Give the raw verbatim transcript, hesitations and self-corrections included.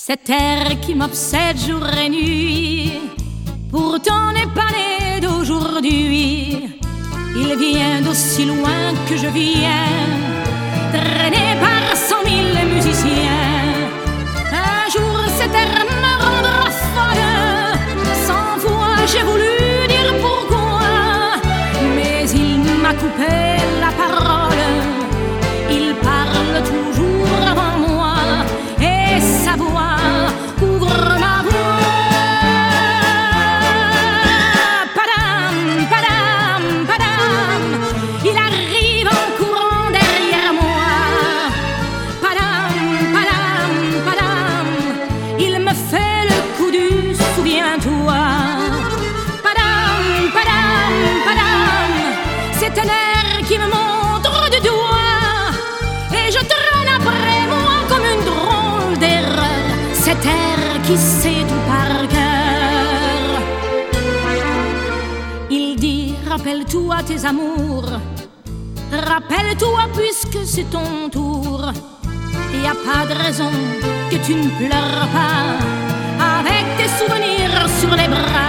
Cet air qui m'obsède jour et nuit, pourtant n'est pas né d'aujourd'hui. Il vient d'aussi loin que je viens, traîné par cent mille musiciens. Un jour cet air me rendra folle, cent fois j'ai voulu dire pourquoi, mais il m'a coupé la parole. Il parle toujours avant moi et sa voix couvre ma voix. Padam, padam, padam, il arrive en courant derrière moi. Padam, padam, padam, il me fait le coup du souviens-toi. Padam, padam, padam, c'est un air qui me montre du doigt et je traîne après moi comme une drôle d'erreur cet air qui sait tout par cœur. Il dit rappelle-toi tes amours, rappelle-toi puisque c'est ton tour. Y a pas de raison que tu ne pleures pas avec tes souvenirs sur les bras.